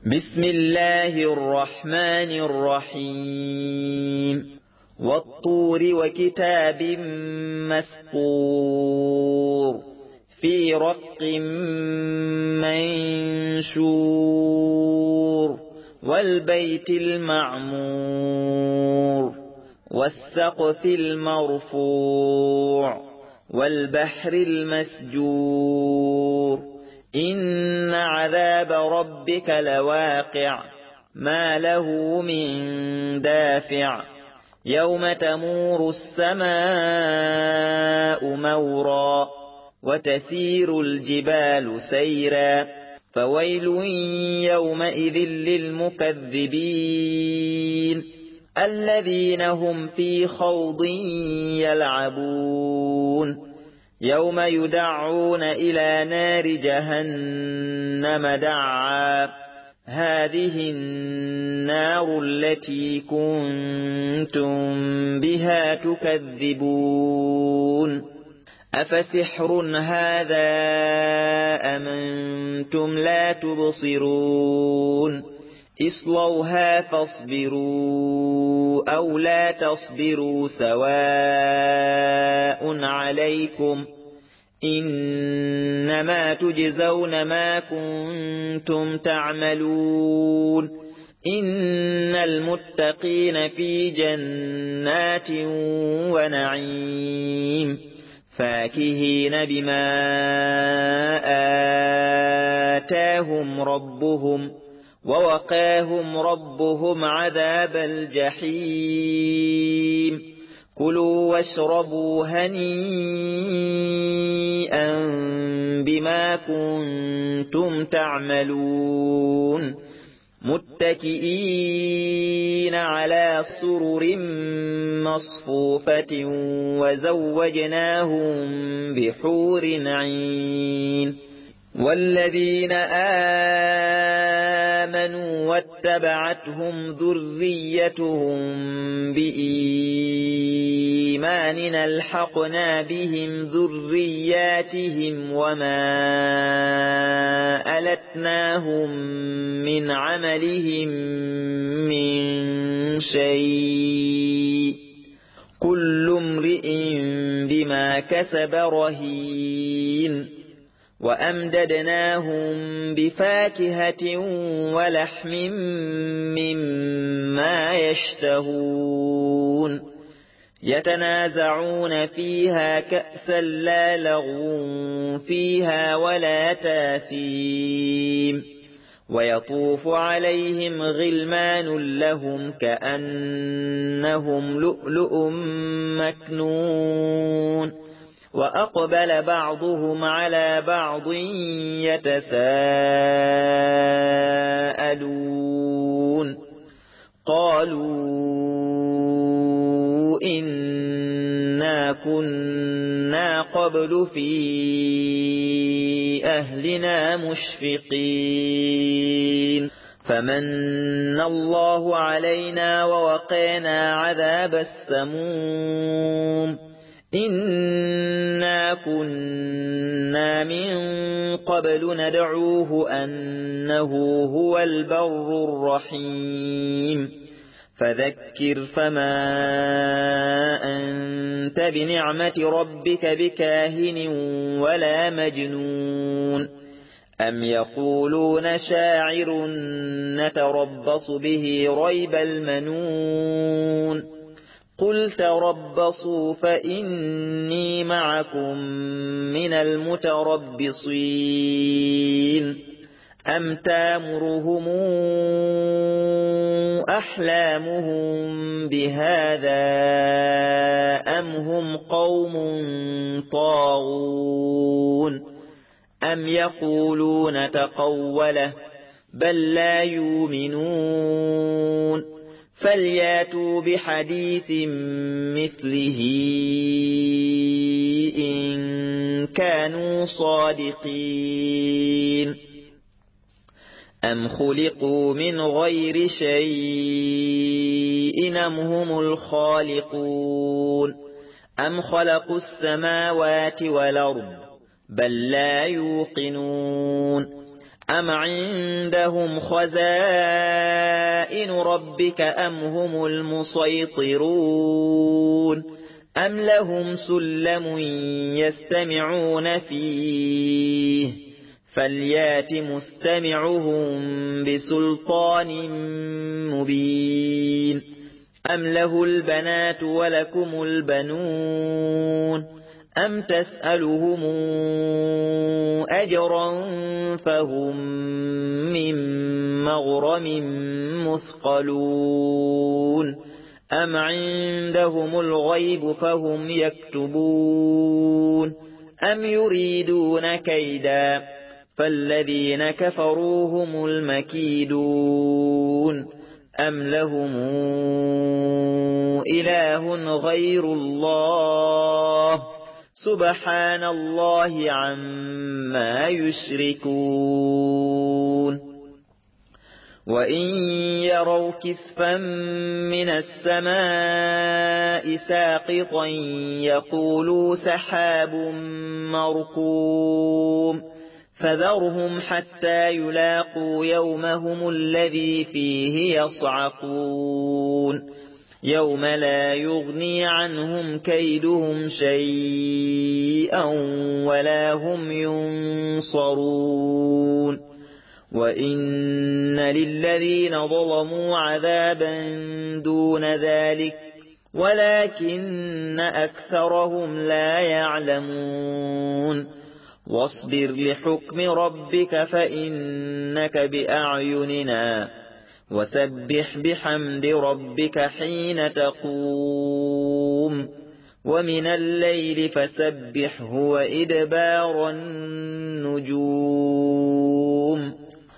بسم الله الرحمن الرحيم والطور وكتاب مسطور في رق منشور والبيت المعمور والسقف المرفوع والبحر المسجور إن عذاب ربك لواقع ما له من دافع يوم تمور السماء مورا وتسير الجبال سيرا فويل يومئذ للمكذبين الذين هم في خوض يلعبون يوم يدعون إلى نار جهنم دعا هذه النار التي كنتم بها تكذبون أفسحر هذا أم أنتم لا تبصرون اصلوها فاصبروا أو لا تصبروا سواء عليكم إنما تجزون ما كنتم تعملون إن المتقين في جنات ونعيم فاكهين بما آتاهم ربهم ووقاهم ربهم عذاب الجحيم كلوا واشربوا هنيئا بما كنتم تعملون متكئين على سرر مصفوفة وزوجناهم بحور عين والذين آمنوا واتبعتهم ذريتهم بإيمان ألحقنا بهم ذرياتهم وما ألتناهم من عملهم من شيء كل امرئ بما كسب رهين وأمددناهم بفاكهة ولحم مما يشتهون يتنازعون فيها كأسا لا لغو فيها ولا تاثيم ويطوف عليهم غلمان لهم كأنهم لؤلؤ مكنون وأقبل بعضهم على بعض يتساءلون قالوا إنا كنا قبل في أهلنا مشفقين فمن الله علينا ووقينا عذاب السموم إنا كنا من قبل ندعوه أنه هو البر الرحيم فذكر فما أنت بنعمة ربك بكاهن ولا مجنون أم يقولون شاعر نتربص به ريب المنون قل تربصوا فإني معكم من المتربصين أم تامرهم أحلامهم بهذا أم هم قوم طاغون أم يقولون تقوله بل لا يؤمنون فلياتوا بحديث مثله إن كانوا صادقين أم خلقوا من غير شيء أم هم الخالقون أم خلقوا السماوات والأرض بل لا يوقنون أم عندهم خزائن ربك أم هم المسيطرون أم لهم سلم يستمعون فيه فليات مستمعهم بسلطان مبين أم له البنات ولكم البنون أم تسألهم أجرا فهم من مغرم مثقلون أم عندهم الغيب فهم يكتبون أم يريدون كيدا فالذين كفروا هم المكيدون أم لهم إله غير الله سبحان الله عما يشركون وإن يروا كسفا من السماء ساقطا يقولوا سحاب مركوم فذرهم حتى يلاقوا يومهم الذي فيه يصعقون يوم لا يغني عنهم كيدهم شيئا ولا هم ينصرون وإن للذين ظلموا عذابا دون ذلك ولكن أكثرهم لا يعلمون واصبر لحكم ربك فإنك بأعيننا وسبح بحمد ربك حين تقوم ومن الليل فسبحه وإدبار النجوم